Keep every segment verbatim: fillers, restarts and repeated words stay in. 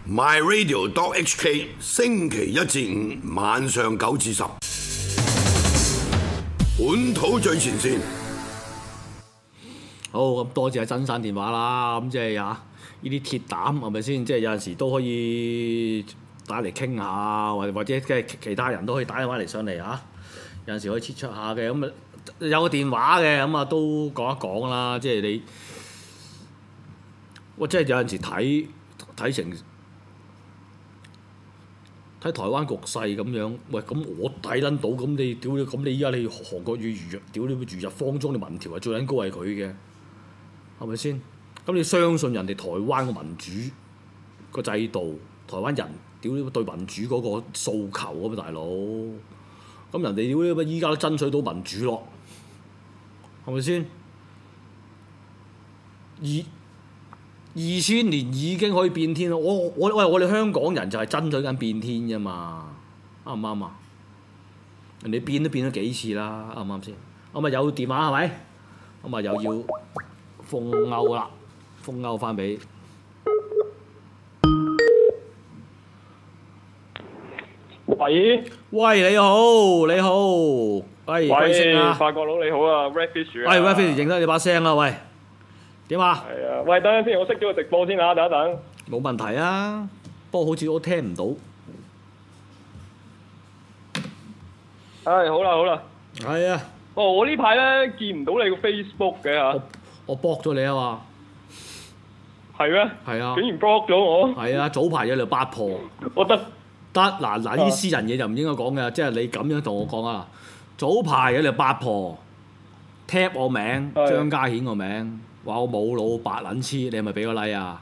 My Radio dot H K 星期一至五晚上九至十，本土最前線。 好，咁多謝真山電話啦，咁即係啊呢啲鐵膽係咪先？即係有陣時都可以打嚟傾下，或或者即係其他人都可以打電話嚟上嚟嚇。有陣時可以切出下嘅，咁啊有個電話嘅，咁啊都講一講啦。即係你，我即係有陣時睇睇成。睇台灣局勢咁樣，喂咁我睇撚到，咁你屌你，咁你依家你韓國瑜如屌你如日方中，你民調係最撚高係佢嘅，係咪先？咁你相信人哋台灣個民主個制度，台灣人屌你對民主嗰個訴求啊嘛，大佬。咁人哋屌你依家都爭取到民主咯，係咪先？二二千年已經可以變天啦！我我喂我哋香港人就係爭取緊變天啫嘛，啱唔啱啊？人哋變都變咗幾次啦，啱唔啱先？咁啊有電話係咪？咁啊又要封勾啦，封勾翻俾。 喂喂，你好，你好，喂，貴姓啊？ 法國佬你好啊 ，Redfish 啊！ 喂 ，Redfish 認得你把聲啦，喂，點啊？ 係啊，喂，等陣先，我熄咗個直播先啊，等一等。 冇問題啊，不過好似我聽唔到。 唉，好啦好啦。 係啊。 哦，我呢排咧見唔到你個 Facebook 嘅嚇。 我我 block 咗你啊嘛。 係咩？ 係啊。 竟然 block 咗我。 係啊，早排有條八婆。 我得。 得嗱嗱，呢啲私人嘢就唔應該講嘅，即係你咁樣同我講啊！早排有條八婆 tap 我名，張家顯個名，話我冇腦白撚黐，你係咪俾個 like 啊？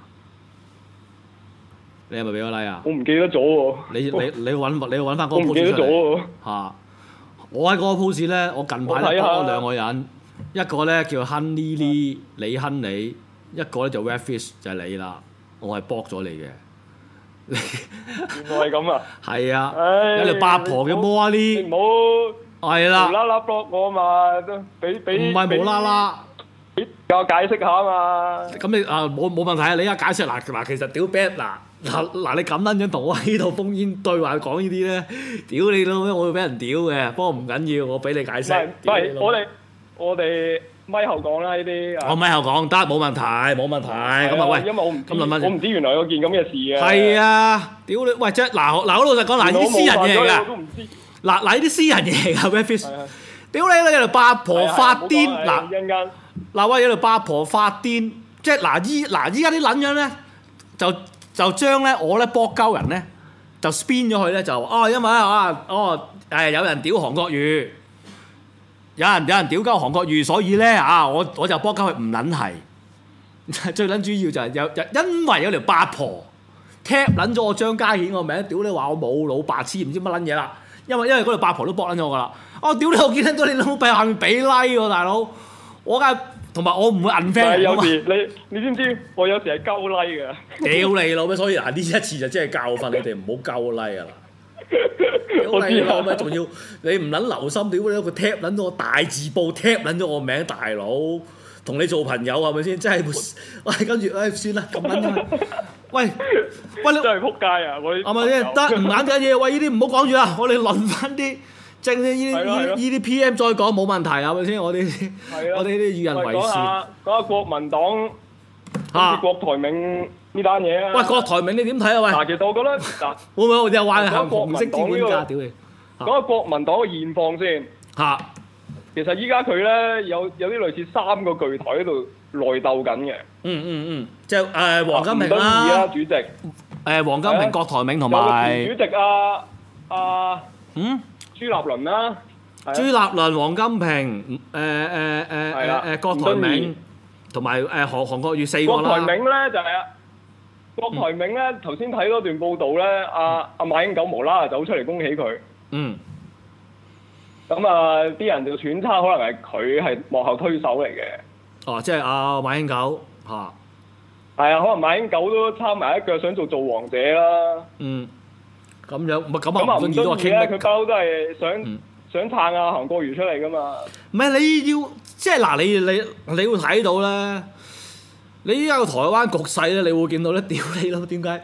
你係咪俾個 like 啊？ 我唔記得咗喎。 你你你揾你揾翻嗰個 post 出嚟。 我唔記得咗喎。 嚇！我喺嗰個 post 咧，我近排咧 block 咗兩個人，一個咧叫 Honey Lee 李亨利，一個咧就 Redfish 就係你啦，我係 block 咗你嘅。 原來係咁啊！ 係啊，有條八婆嘅摩呢， 你唔好係啦， 無啦啦 block 我啊嘛，都俾俾唔係無啦啦， 俾教解釋下啊嘛。 咁你啊冇冇問題啊？你而家解釋嗱嗱，其實屌 bad 嗱嗱嗱，你咁撚樣同我喺度烽煙對話講呢啲咧，屌你老味，我會俾人屌嘅。不過唔緊要，我俾你解釋。 唔係我哋我哋。咪後講啦呢啲， 我咪後講得冇問題，冇問題。咁啊喂， 因為我唔咁諗翻， 我唔知原來有件咁嘅事嘅。 係啊，屌你喂！即係嗱嗱，我老實講嗱，呢啲私人嘢嚟㗎。嗱嗱，呢啲私人嘢嚟㗎 ，Redfish。屌你啦！有條八婆發癲嗱，嗱喂有條八婆發癲，即係嗱依嗱依家啲撚樣咧，就就將咧我咧搏鳩人咧，就 spin 咗佢咧就哦，因為啊哦誒有人屌韓國瑜。有人有人屌鳩韓國瑜，所以咧啊，我我就幫鳩佢唔撚係，最撚主要就係有有因為有條八婆 tap 撚咗我張家顯個名，屌你話我冇腦白痴唔知乜撚嘢啦，因為因為嗰條八婆都搏撚咗我噶啦，我屌你我見到你老闆下面俾 like 喎大佬，我梗係同埋我唔會 unfriend 有時你你知唔知我有時係鳩 like 㗎？ 屌你老味，所以嗱呢一次就真係教訓你哋唔好鳩 like 啊！ 我知啦， 咪仲要你唔撚留心，屌你個 tap 撚咗我大字報 tap 撚咗我名，大佬同你做朋友係咪先？真係喂，跟住誒算啦，咁撚啫。喂喂，你真係撲街啊！我係咪先得唔眼嘅嘢？喂，呢啲唔好講住啦，我哋輪翻啲正啲呢啲呢啲 P M 再講冇問題係咪先？我哋我哋呢啲與人為善。 講下講下國民黨嚇郭台銘呢單嘢啊！ 喂，郭台銘你點睇啊？喂， 嗱，其實我覺得嗱， 會唔會我哋又話行國紅色資本家？屌你！ 講下國民黨嘅現況先嚇。 其實依家佢咧有有啲類似三個巨頭喺度內鬥緊嘅。 嗯嗯嗯，即係誒黃金平啦， 啦， 主席。 誒黃金平、郭台銘同埋主席啊啊嗯朱立倫啦。 朱立倫、黃金平、誒誒誒誒誒郭台銘同埋誒韓韓國瑜四個啦。 郭台銘咧就係啊，郭台銘咧頭先睇嗰段報道咧，阿阿馬英九無啦啦走出嚟恭喜佢。 嗯。 咁啊，啲人就揣測可能係佢係幕後推手嚟嘅。 哦，即係阿馬英九嚇。 係啊，可能馬英九都參埋一腳，想做造王者啦。 嗯。咁樣唔係咁啊？ 咁啊，唔中意咧，佢包都係想、 嗯、 想撐阿韓國瑜出嚟噶嘛。 唔係你要即係嗱，你你你會睇到咧，你依家個台灣局勢咧，你會見到咧，屌你咯，點解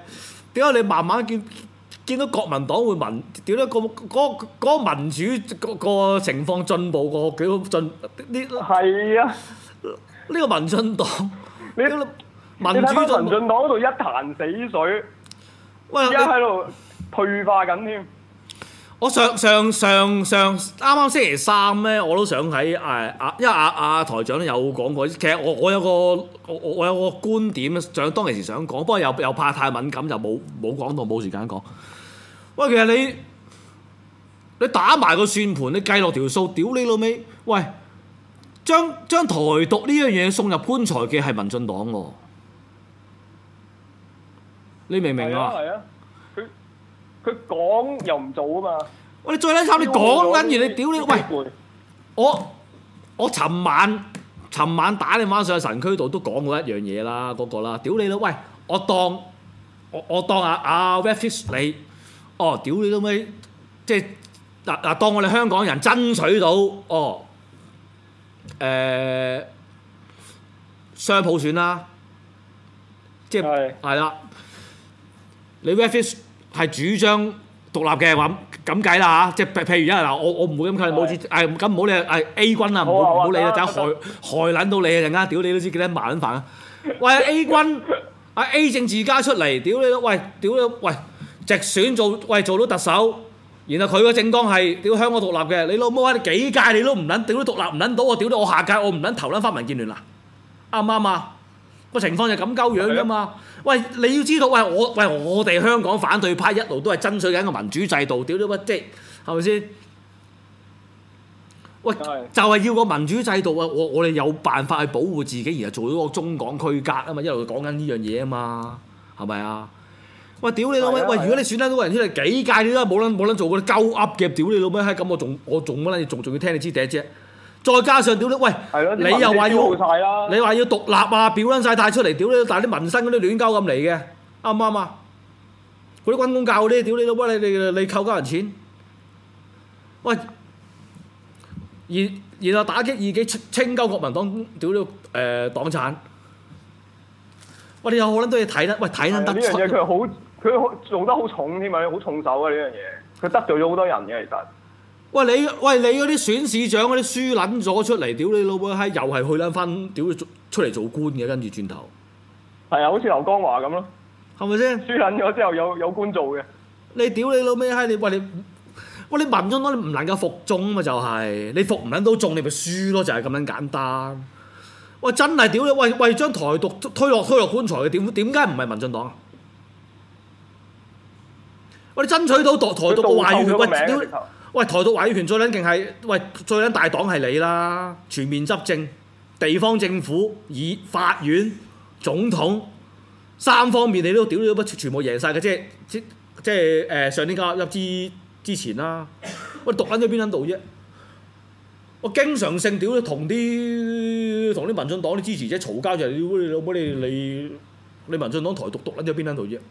點解你慢慢見見到國民黨會民點解個嗰嗰個民主個個情況進步過幾多進呢？ 係啊， 呢個民進黨， 你民主你睇翻民進黨嗰度一潭死水， 喂， 而家喺度退化緊添。 我上上上上啱啱星期三咧，我都想喺誒啊，因為阿阿台長都有講過，其實我我有個我我有個觀點想當其時想講，不過又又怕太敏感就冇冇講到，冇時間講。喂，其實你你打埋個算盤，你計落條數，屌你老味！喂，將將台獨呢樣嘢送入棺材嘅係民進黨喎，你明唔明啊？ 係啊，佢佢講又唔做啊嘛！ 喂，你最撚慘，你講緊嘢，你屌你！喂，我我尋晚尋晚打你翻上神區度都講過一樣嘢啦，嗰、那個啦，屌你啦！喂，我當我我當阿阿 Redfish 你，哦，屌你老味，即係嗱嗱，當我哋香港人爭取到哦，誒、呃、雙普選啦，即係係啦，你 Redfish 係主張獨立嘅話，咁計啦嚇，即係譬如一嗱，我我唔會咁計，冇知誒咁唔好理誒 A 軍啊，唔好唔好理啦，陣害害撚到你啊陣間，屌你都知幾多麻撚煩啊！喂 A 軍阿 A 政治家出嚟，屌你咯，喂屌你喂直選做喂做到特首，然後佢個政綱係屌香港獨立嘅，你老母啊！你幾屆你都唔撚屌都獨立唔撚到，我屌到我下屆我唔撚投撚翻民建聯啦，啱唔啱啊？個情況就咁鳩樣㗎嘛。喂，你要知道，喂我喂我哋香港反對派一路都係爭取緊個民主制度，屌你乜即係係咪先？喂，就係要個民主制度啊！我我哋有辦法去保護自己，然後做到個中港區隔啊嘛，一路講緊呢樣嘢啊嘛，係咪啊？喂，屌你老味！喂，如果你選得到個人出嚟幾屆你都冇撚冇撚做嗰啲鳩噏嘅，屌你老味閪咁，我仲我仲乜撚嘢？仲仲要聽你支笛啫？再加上屌你，喂，你又話要你話要獨立啊，表撚晒態出嚟，屌你！但係啲民生嗰啲亂鳩咁嚟嘅，啱唔啱啊？嗰啲軍公教嗰啲，屌你老母！你你你扣家人錢，喂，然然後打擊異己清鳩國民黨，屌你誒黨產，喂，你有好撚多嘢睇得，喂睇撚得出。呢樣嘢佢好佢做得好重添啊，好重手啊呢樣嘢，佢得罪咗好多人嘅其實。喂你喂你嗰啲選市長嗰啲輸撚咗出嚟，屌你老母閪，又係去撚翻，屌你出嚟做官嘅，跟住轉頭。 係啊，好似劉江華咁咯， 係咪先？ 輸撚咗之後有有官做嘅。 你屌你老味閪，你喂你喂你民進黨你唔能夠服眾啊嘛，就係、是、你服唔撚到眾，你咪輸咯，就係、是、咁樣簡單。喂真係屌你，喂喂將台獨推落推落棺材嘅，點點解唔係民進黨啊？喂你爭取到台台獨嘅話語權，喂屌！喂，台獨話語權最撚勁係，喂最撚大黨係你啦，全面執政，地方政府、以法院、總統三方面你都屌你都不全部贏晒嘅，即係即即係誒、呃、上年加入之之前啦。喂，獨撚咗邊撚度啫？我經常性屌你同啲同啲民進黨啲支持者嘈交就係屌你老母你你你民進黨台獨獨撚咗邊撚度啫？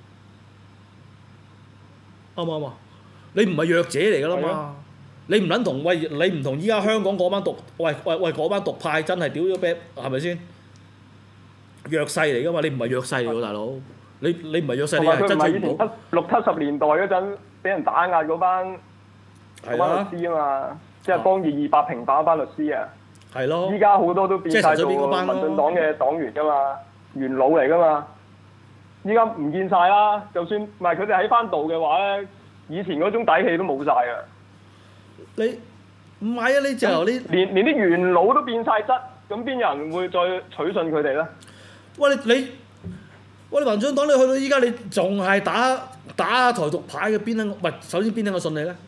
啱唔啱啊？你唔係弱者嚟㗎啦嘛！你唔撚同喂，你唔同依家香港嗰班獨喂喂喂嗰班獨派真係屌咗啤，係咪先？弱勢嚟㗎嘛！你唔係弱勢嚟㗎，大佬。你你唔係弱勢，你係真係唔好。 六七十年代嗰陣俾人打壓嗰班嗰班律師啊嘛，即係幫二二八平反嗰班律師啊。 係咯。依家好多都變晒做民進黨嘅黨員㗎嘛，元老嚟㗎嘛。依家唔見晒啦，就算唔係佢哋喺翻度嘅話咧。以前嗰種底氣都冇晒啊！ 你唔係啊？你就你連連啲元老都變晒質，咁邊有人會再取信佢哋咧？ 喂你你，喂你民進黨你去到依家你仲係打打台獨牌嘅邊撚？唔係首先邊撚個信你咧？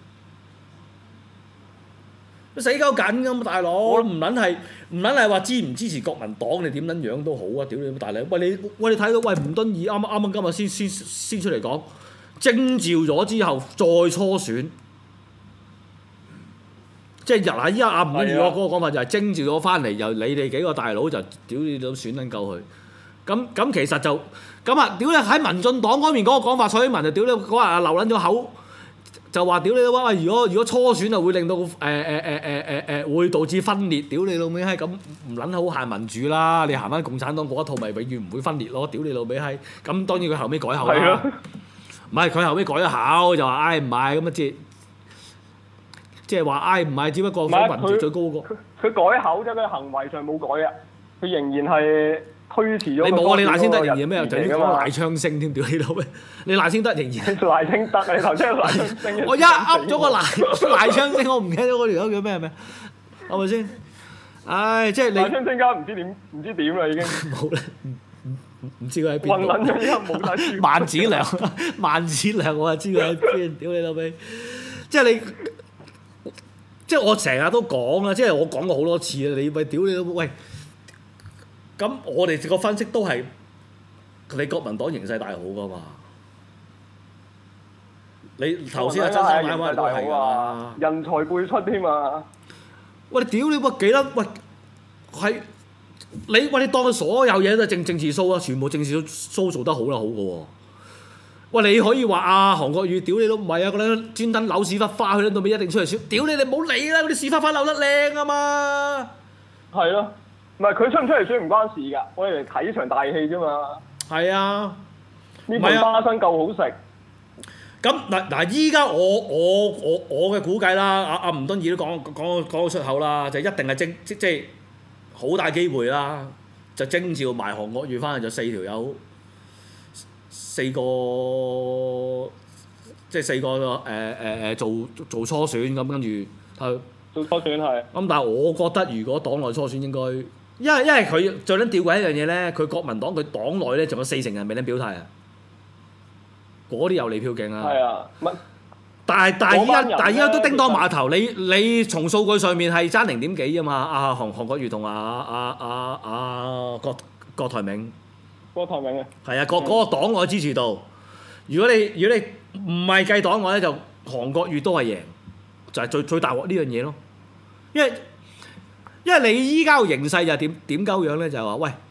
你死鳩緊㗎嘛大佬！我唔撚係唔撚係話支唔支持國民黨你點撚樣都好啊！屌你大佬！喂你喂你睇到喂吳敦義啱啱啱今日先先先出嚟講。徵召咗之後再初選，即係嗱依家阿吳敦義嗰個講法就係徵召咗翻嚟，由你哋幾個大佬就屌你都選撚夠佢。咁咁其實就咁啊！屌你喺民進黨嗰邊嗰個講法，蔡英文就屌你嗰日漏撚咗口，就話屌你老母！如果如果初選啊會令到誒誒誒誒誒誒會導致分裂，屌你老味閪咁唔撚好限民主啦！你行翻共產黨嗰一套咪永遠唔會分裂咯！屌你老味閪咁當然佢後尾改口啦。 唔係佢後尾改咗口，就話唉唔係咁啊，即係即係話唉唔係，只不過想民主最高嗰個。 佢改口啫，佢行為上冇改啊，佢仍然係推遲咗。 你冇啊！你賴清德仍然咩？就係講賴昌星添，屌你老味！你賴清德仍然賴清德，你頭先賴昌星。 我一噏咗個賴賴昌星，我唔記得咗嗰條友叫咩係咪？係咪先？唉，即係你賴昌星而家唔知點唔知點啦已經。冇啦， 唔唔知佢喺邊度。 混撚咗依家冇晒書。 萬子良，萬子良，我就知佢喺邊。屌你老味！即係你。即係我成日都講啦，即係我講過好多次啦。你喂屌你老母喂，咁我哋個分析都係你國民黨形勢大好噶嘛？你頭先阿曾生買話都係啊， 人才輩出添嘛？ 喂你屌你乜幾粒喂係你喂你當佢所有嘢都係政政治 show 啊，全部政治 show 做得好啦好嘅喎。喂，你可以話啊，韓國瑜屌你都唔係啊！嗰啲專登扭屎忽花去喺度，咪一定出嚟選。屌你，你唔好理啦！嗰啲屎忽花扭得靚啊嘛。係咯，唔係佢出唔出嚟選唔關事㗎，我哋嚟睇場大戲啫嘛。 係啊， 呢盤花生夠好食。 咁嗱嗱，依家我我我我嘅估計啦，阿阿吳敦義都講講講到出口啦，就一定係徵即即係好大機會啦，就徵召埋韓國瑜翻去就四條友。四個即係四個誒誒誒做做初選咁，跟住係做初選係。 咁但係我覺得如果黨內初選應該，因為因為佢最撚吊詭一樣嘢咧，佢國民黨佢黨內咧仲有四成人未撚表態啊，嗰啲有利票勁啊。係啊，乜？但係但係依家但係依家都叮當碼頭，你你從數據上面係爭零點幾啊嘛？阿韓韓國瑜同阿阿阿阿郭郭台銘。 郭台銘啊， 係啊，嗰嗰個黨外支持度，如果你如果你唔係計黨外咧，就韓國瑜都係贏，就係、是、最最大鑊呢樣嘢咯。因為因為你依家個形勢就點點鳩樣咧，就係、是、話喂，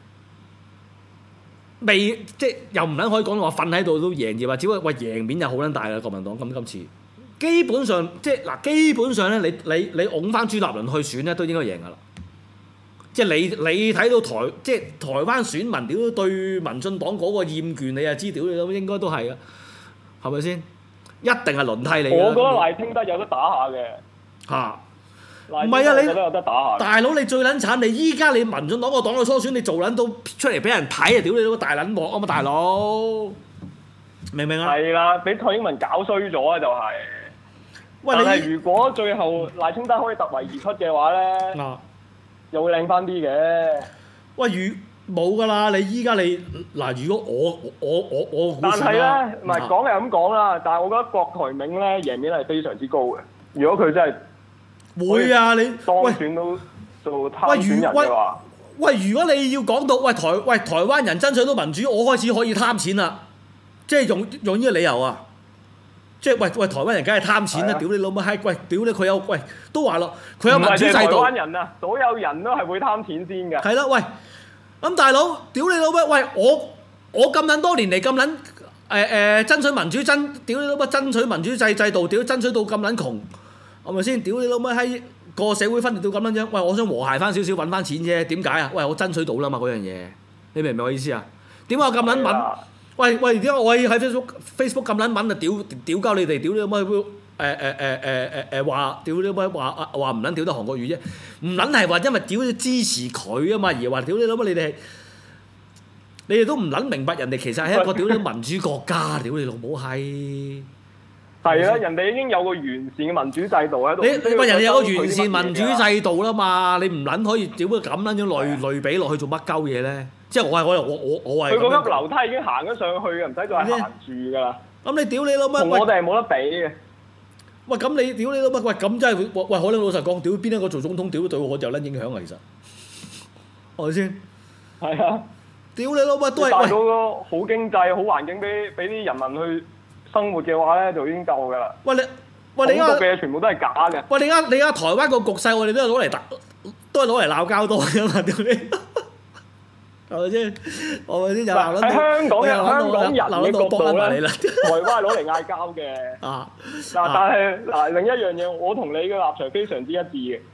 未即係又唔撚可以講話瞓喺度都贏嘅話，只不過喂贏面就好撚大啦，國民黨咁今次基本上即係嗱，基本上咧，你你你擁翻朱立倫去選咧，都應該贏噶啦。即係你你睇到台即係台灣選民屌對民進黨嗰個厭倦，你就知屌你都應該都係啊，係咪先？一定係輪替你。 我覺得賴清德有得打下嘅。嚇、啊！唔係啊，你有得打下大佬你最撚慘，你依家你民進黨個黨嘅初選，你做撚到出嚟俾人睇啊！屌你都大撚鑊啊嘛，大佬！明唔明啊？ 係啦，俾蔡英文搞衰咗啊！就係、是。喂，但係如果最後賴清德可以突圍而出嘅話咧？啊！又會靚翻啲嘅。喂， 如冇㗎啦！你依家你嗱，如果我我我我但係咧，唔係講係咁講啦。但係我覺得郭台銘咧贏面係非常之高嘅。如果佢真係會啊，你當選到做參選人嘅話， 喂，如果你要講到喂台喂台灣人爭取到民主，我開始可以貪錢啦，即係用用呢個理由啊！即係喂喂，台灣人梗係貪錢啦！屌你老母閪！喂，屌你佢有喂都話咯，佢有民主制度。唔係台灣人啊，所有人都係會貪錢先㗎。 係啦，喂，咁大佬，屌你老母！喂，我我咁撚多年嚟咁撚誒誒爭取民主爭，屌你老母爭取民主制制度，屌爭取到咁撚窮，係咪先？屌你老母閪！個社會分裂到咁樣樣，喂，我想和諧翻少少，揾翻錢啫。點解啊？喂，我爭取到啦嘛嗰樣嘢，你明唔明我意思啊？點解我咁撚敏？喂喂，點解我喺 Facebook Facebook 咁撚敏啊？屌屌鳩你哋，屌你老母誒誒誒誒誒誒話，屌你老母話啊話唔撚屌得韓國瑜啫，唔撚係話因為屌支持佢啊嘛，而話屌你老母你哋，你哋都唔撚明白人哋其實係一個屌你民主國家，屌你老母係。 係啊，人哋已經有個完善嘅民主制度喺度。 你你話人哋有個完善民主制度啦嘛，你唔撚可以屌佢咁撚樣類類比落去做乜鳩嘢咧？即係我係我我我我係。佢嗰級樓梯已經行咗上去嘅，唔使再行住㗎啦。 咁你屌你老乜？ 同我哋係冇得比嘅。 喂，咁你屌你老乜？喂，咁真係喂，可能老實講，屌邊一個做總統，屌對我有撚影響啊！其實係咪先？ 係啊！ 屌你老乜都係。 帶到個好經濟、好環境俾俾啲人民去生活嘅話咧，就已經夠㗎啦。喂你，喂你而家嘅全部都係假嘅。喂你而家你而家台灣個局勢，我哋都係攞嚟打，都係攞嚟鬧交多㗎嘛？屌你，係咪先？係咪先？又鬧撚到喺香港嘅香港人嘅角度咧，台灣係攞嚟嗌交嘅。啊！嗱，但係嗱另一樣嘢，我同你嘅立場非常之一致嘅。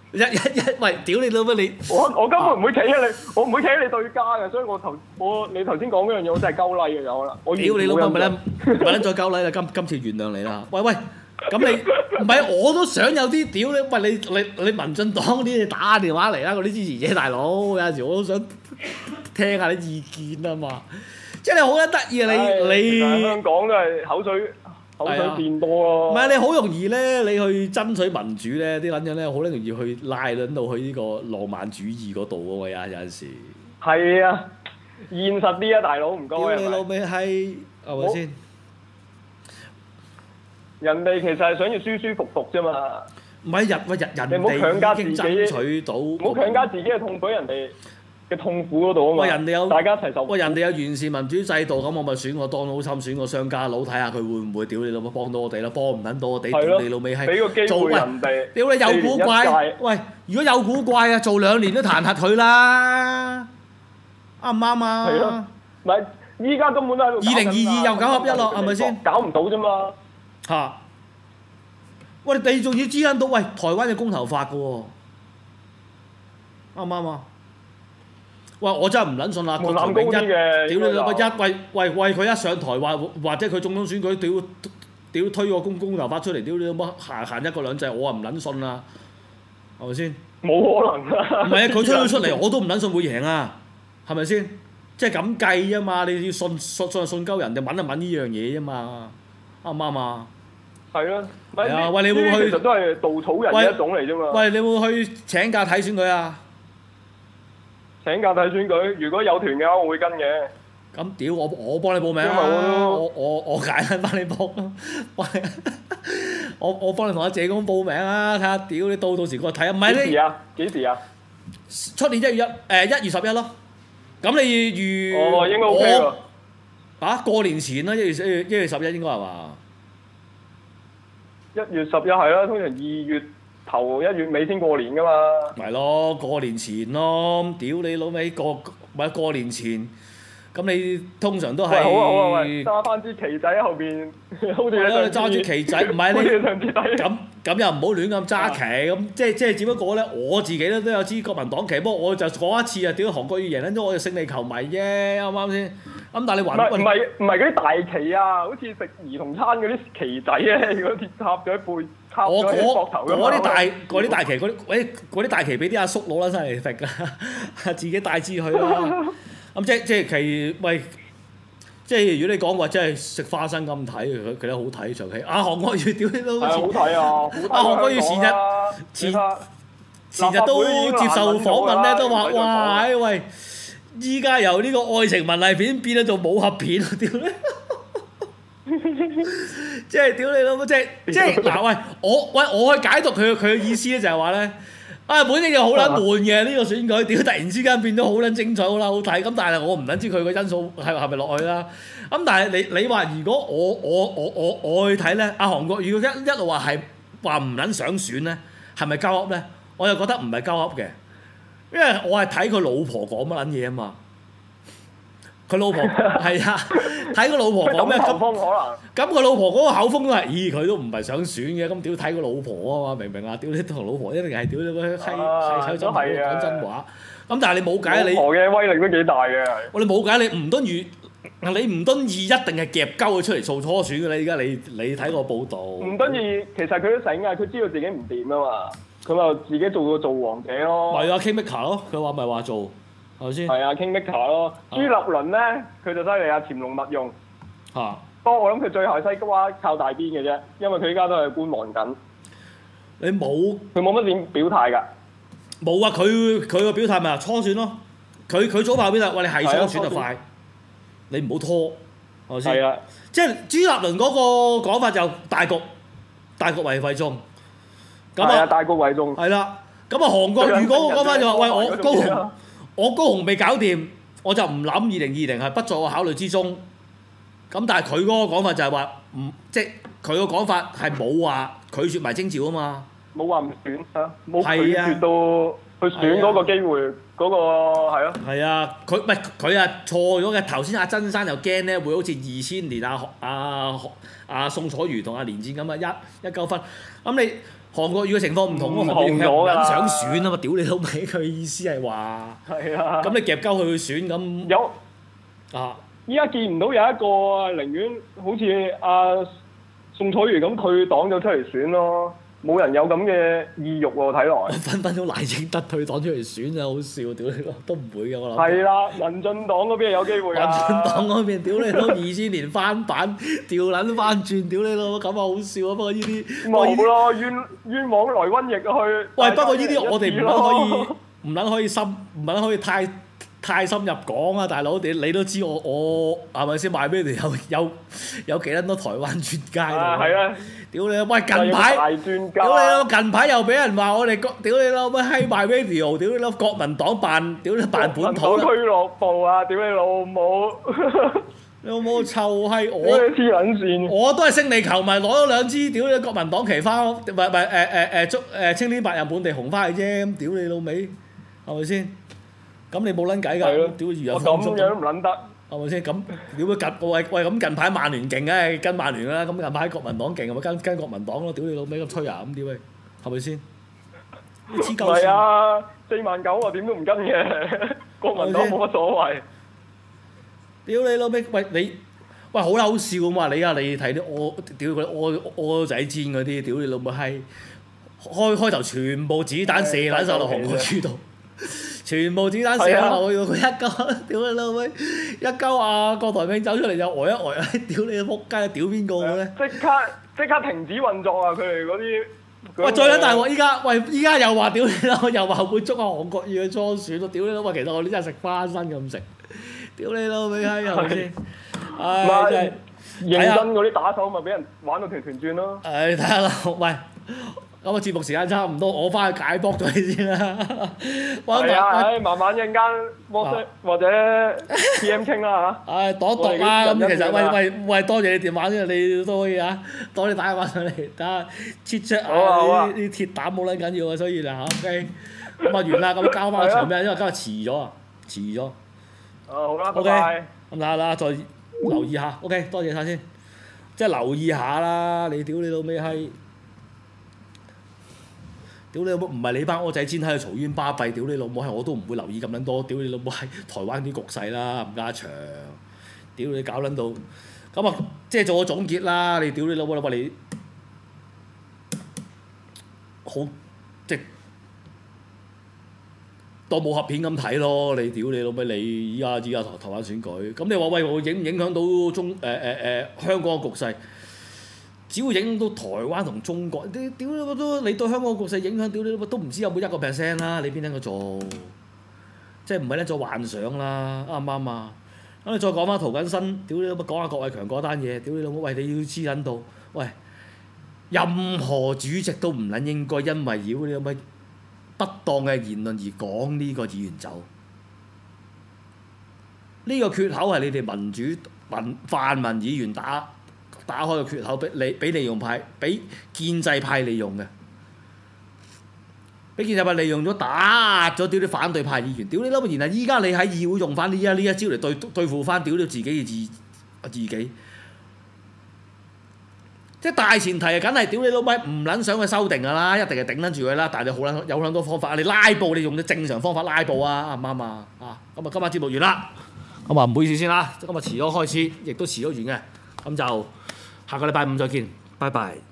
一一一喂，屌你老母你！ 我我根本唔會企喺你，我唔會企喺你對家嘅，所以我頭我你頭先講嗰樣嘢，我真係鳩 like 嘅有啦。我屌你老母咪撚咪撚再鳩 like 啦！今今次原諒你啦。喂喂，咁你唔係我都想有啲屌你，喂你你你民進黨嗰啲你打電話嚟啦，嗰啲支持者大佬，有陣時我都想聽下啲意見啊嘛。即係你好撚得意啊！你你香港都係口水。口水變多咯， 唔係你好容易咧，你去爭取民主咧，啲撚樣咧好撚容易去拉撚到去呢個浪漫主義嗰度喎，有有陣時。 係啊，現實啲啊，大佬唔該。 屌你老味係係咪先？ 人哋其實係想要舒舒服服啫嘛。 唔係人喂人人哋已經爭取到，唔好強加自己嘅痛苦人哋嘅痛苦嗰度啊嘛！ 喂，人哋有大家一齊受。 喂，人哋有完善民主制度，咁我咪選個當勞侵，選個商家佬，睇下佢會唔會屌你老母幫到我哋啦？幫唔撚到我哋，屌你老味係。 俾個機會人哋。 屌你有古怪！喂，如果有古怪啊，做兩年都彈劾佢啦，啱唔啱啊？ 係咯，唔係依家根本都喺度。 二零二二又九合一咯，係咪先？ 搞唔到啫嘛！ 嚇！喂，你仲要知撚到喂台灣嘅公投法嘅喎，啱唔啱啊？喂，我真係唔撚信啦！ 門檻高啲嘅， 屌你老母一喂喂喂佢一上台話或者佢總統選舉屌屌推個公公投法出嚟，屌你老母行行一國兩制，我啊唔撚信啦，係咪先？ 冇可能啊！ 唔係啊，佢推咗出嚟我都唔撚信會贏啊，係咪先？即係咁計啊嘛，你要信信信信鳩人哋揾就揾呢樣嘢啫嘛，啱唔啱啊？ 係咯， 係啊！喂，你會唔會去？ 其實都係稻草人嘅一種嚟啫嘛。 喂，你會唔會去請假睇選舉啊？ 請假睇選舉，如果有團嘅話，我會跟嘅。 咁屌我我幫你報名啊！我我我解緊幫你報，我我幫你同阿謝公報名啊！睇下屌你到到時過嚟睇啊！唔係你幾時啊？幾時啊？ 出年一月一誒一月十一咯。咁你預哦應該 OK 喎。 嚇過年前啦，一月一月一月十一應該係嘛？ 一月十一係啦，通常二月頭一月尾先過年噶嘛。 咪咯，過年前咯，屌你老味過咪過年前，咁你通常都係。 喂好啊好啊喂，揸翻支旗仔喺後邊，好似你揸住旗仔，唔係你咁咁又唔好亂咁揸旗，咁即係即係只不過咧，我自己咧都有支國民黨旗，不過我就嗰一次啊，屌韓國瑜贏撚咗，我就勝利球迷啫，啱唔啱先？咁但係你還唔係唔係唔係嗰啲大旗啊，好似食兒童餐嗰啲旗仔咧，如果貼插咗喺背，插咗喺膊頭㗎嘛。 嗰啲大嗰啲大旗，嗰啲喂嗰啲大旗俾啲阿叔攞啦，真係食㗎，自己帶支去啦。咁即即係其喂，即係如果你講話真係食花生咁睇，佢佢都好睇場戲。阿韓國瑜屌你都好好睇啊！ 阿韓國瑜前日前前日都接受訪問咧，都話哇喂！依家由呢個愛情文藝片變咗做武俠片，屌你！即係屌你老母，即係即係嗱喂，我喂我去解讀佢佢嘅意思咧，就係話咧，啊本身就好撚悶嘅呢個選舉，屌突然之間變咗好撚精彩，好撚好睇，咁但係我唔撚知佢個因素係係咪落去啦。咁但係你你話如果我我我我我去睇咧，阿韓國瑜如果一一路話係話唔撚想選咧，係咪鳩噏咧？我又覺得唔係鳩噏嘅。因為我係睇佢老婆講乜撚嘢啊嘛，佢老婆係啊，睇佢老婆講咩咁，咁佢老婆嗰個口風都係，咦佢都唔係想選嘅，咁屌睇佢老婆啊嘛，明唔明啊？屌你同老婆一定係屌你個閪閪閪真話講真話，咁但係你冇計你。老婆嘅威力都幾大嘅。 我哋冇計你吳敦義，你吳敦義一定係夾鳩佢出嚟做初選嘅啦！依家你你睇個報導。 吳敦義其實佢都醒啊，佢知道自己唔掂啊嘛。佢咪自己做個造王者咯， 咪啊 Kingmaker 咯，佢話咪話做，係咪先？ 係啊 Kingmaker 咯，朱立倫咧佢就犀利啊，潛龍勿用。 嚇、啊！ 不過我諗佢最後西瓜靠大邊嘅啫，因為佢依家都係觀望緊。 你冇佢冇乜點表態㗎？ 冇啊！佢佢個表態咪話初選咯，佢佢早爆表態，喂你係初選就快，你唔好拖，係咪先？係啊，即係朱立倫嗰個講法就大局，大局為為重。咁啊， 大局為重。 係啦，咁啊，韓國瑜嗰個講法就話：喂，我高雄，我高雄未搞掂，我就唔諗二零二零係不在我考慮之中。咁但係佢嗰個講法就係話唔，即係佢個講法係冇話拒絕埋徵召啊嘛。 冇話唔選啊，冇拒絕到去選嗰個機會，嗰、嗰個係咯。 係啊，佢唔係佢啊錯咗嘅。頭先阿曾生又驚咧，會好似二千年阿阿阿宋楚瑜同阿連戰咁啊，一一鳩分。咁你韓國瑜嘅情況唔同喎，韓國瑜唔撚想選啊嘛，屌你老味！佢意思係話， 係啊。 咁你夾鳩佢去選咁有啊？ 依家見唔到有一個寧願好似阿宋楚瑜咁退黨咗出嚟選咯。冇人有咁嘅意欲喎，睇來。 分分鐘賴清德退黨出嚟選啊，好笑！屌你老，都唔會嘅我諗。 係啦，民進黨嗰邊有機會啊。 民進黨嗰邊，屌你老，二千年翻版，調撚翻轉，屌你老，咁啊好笑啊！不過呢啲冇咯，冤冤枉來瘟疫去。 喂，不過呢啲我哋唔撚可以，唔撚可以深，唔撚可以太太深入講啊，大佬！你你都知我我係咪先賣俾你有有有幾撚多台灣專家啊？ 係啊！ 屌你！喂，近排，屌你老！近排又俾人話我哋國，屌你老乜閪賣 radio， 屌你老！國民黨辦，屌你辦本土俱樂部啊！屌你老母！ 你老母臭閪我！ 黐撚線！ 我都係勝利球迷，攞咗兩支屌你國民黨旗翻，唔係唔係誒誒誒足誒青天白日滿地紅翻去啫，咁屌你老味，係咪先？咁你冇撚計㗎，屌如有風速。 咁樣都唔撚得。 係咪先？咁屌佢近喂喂咁近排曼聯勁嘅，跟曼聯啦。咁近排國民黨勁，咪跟跟國民黨咯。屌你老味咁吹啊！咁屌你，係咪先？黐鳩線。唔係啊，四萬九啊，點都唔跟嘅。國民黨冇乜所謂。 屌你老味！喂你，喂好嬲笑咁話你啊！你睇啲屙屌佢屙屙仔煎嗰啲，屌你老母閪！開開頭全部子彈射撚晒落紅個豬度。全部子彈射落去喎！佢一鳩，屌你老味！一鳩啊！郭台銘走出嚟就呆一呆，屌你個仆街！屌邊個嘅咧？ 即刻即刻停止運作啊！佢哋嗰啲喂最撚大鑊！依家喂依家又話屌你老，又話會捉下韓國瑜去初選咯！屌你老味！其實我哋真係食花生咁食，屌你老味閪係咪先？唉真係認真嗰啲打手咪俾人玩到團團轉咯！ 唉睇下啦，喂。咁個節目時間差唔多，我翻去解卜咗你先啦。 係啊，唉，慢慢一陣間 WhatsApp或者 P M 傾啦嚇。 唉，度一度啦。咁其實喂喂喂，多謝你電話先，你都可以啊。多啲打電話上嚟，睇下切出啊啲啲鐵膽冇撚緊要啊，所以啦嚇。OK，咁啊完啦，咁交翻個場咩？因為今日遲咗啊，遲咗。 啊好啦，拜拜。咁睇下啦，再留意下。OK，多謝晒先。即係留意下啦，你屌你老味閪！屌你老母！唔係你班柯仔煎喺度嘈冤巴閉，屌你老母係我都唔會留意咁撚多，屌你老母係台灣啲局勢啦，冚家祥，屌你搞撚到，咁啊即係做個總結啦！你屌你老母，你話你好即係當武俠片咁睇咯！你屌你老母，你依家依家台台灣選舉，咁你話喂我影唔影響到中誒誒誒香港嘅局勢？只要影響到台灣同中國，你屌你都你對香港局勢影響，屌你都唔知有冇一個 percent 啦！你邊撚個做？即係唔係咧做幻想啦？啱唔啱啊？咁你再講翻涂謹申，屌你老母講下郭偉強嗰單嘢，屌你老母喂你要黐撚到，喂任何主席都唔撚應該因為妖你老母不當嘅言論而趕呢個議員走。呢、這個缺口係你哋民主民泛民議員打。打開個缺口俾你俾利用派，俾建制派利用嘅，俾建制派利用咗打壓咗屌啲反對派議員，屌你老母！然後依家你喺議會用翻呢一呢一招嚟對對付翻屌到自己嘅自自己，即係大前提係梗係屌你老母唔撚想去修訂㗎啦，一定係頂撚住佢啦。但係你好撚有撚多方法，你拉布你用啲正常方法拉布啊，啱唔啱啊？啊咁啊，今晚節目完啦，咁啊唔好意思先啦，今日遲咗開始，亦都遲咗完嘅，咁就。下個禮拜五再見，拜拜。